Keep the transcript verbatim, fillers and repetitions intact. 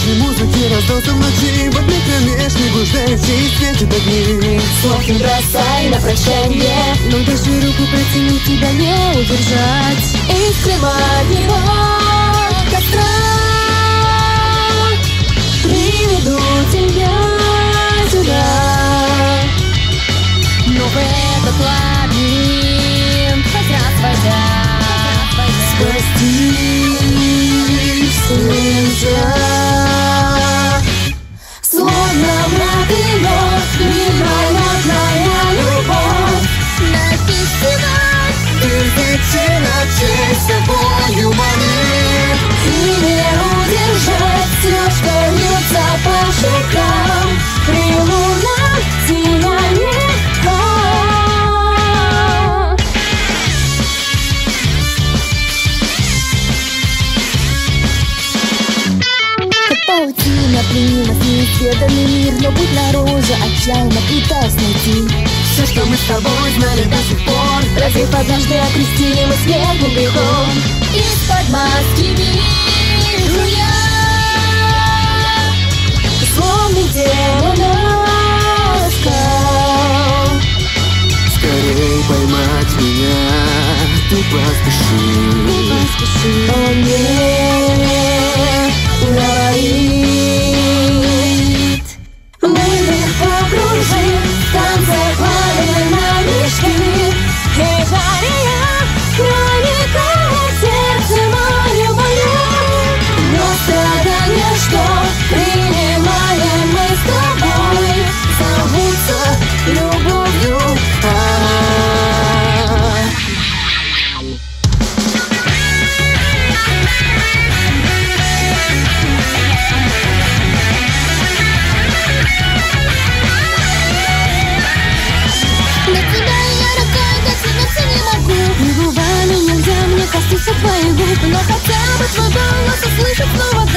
Звуки музыки раздался в ночи, в одной кромешной блуждаете и светят огни. Слов не бросай на прощанье, но даже руку протяни, тебя не удержать. Искры моего костра приведу тебя сюда. Но в этот лабиринт хоть раз войдя, спастись нельзя. Словно мрак и лед, мимолетная любовь. написывай Тысячи ночей с тобою моих, И не удержать все, что льется по щекам при лунном сиянии. паутина, плени нас неизведанный мир, но путь наружу отчаянно пытаясь найти. все, что мы с тобой знали до сих пор, Разве однажды окрестили мы смертным грехом? Из-под маски вижу я Словно демон скал. скорей поймать меня, ты поспеши. Он мне говорит: мы легко кружим в танце пламенной мечты, и жарея проникает в сердце мое мое. Но страдания, что принимаем мы с тобой, зовутся любовью. на тебя я рукой дотянуться не могу. И губами нельзя мне коснуться твоих губ, но хотя бы твой голос услышать снова.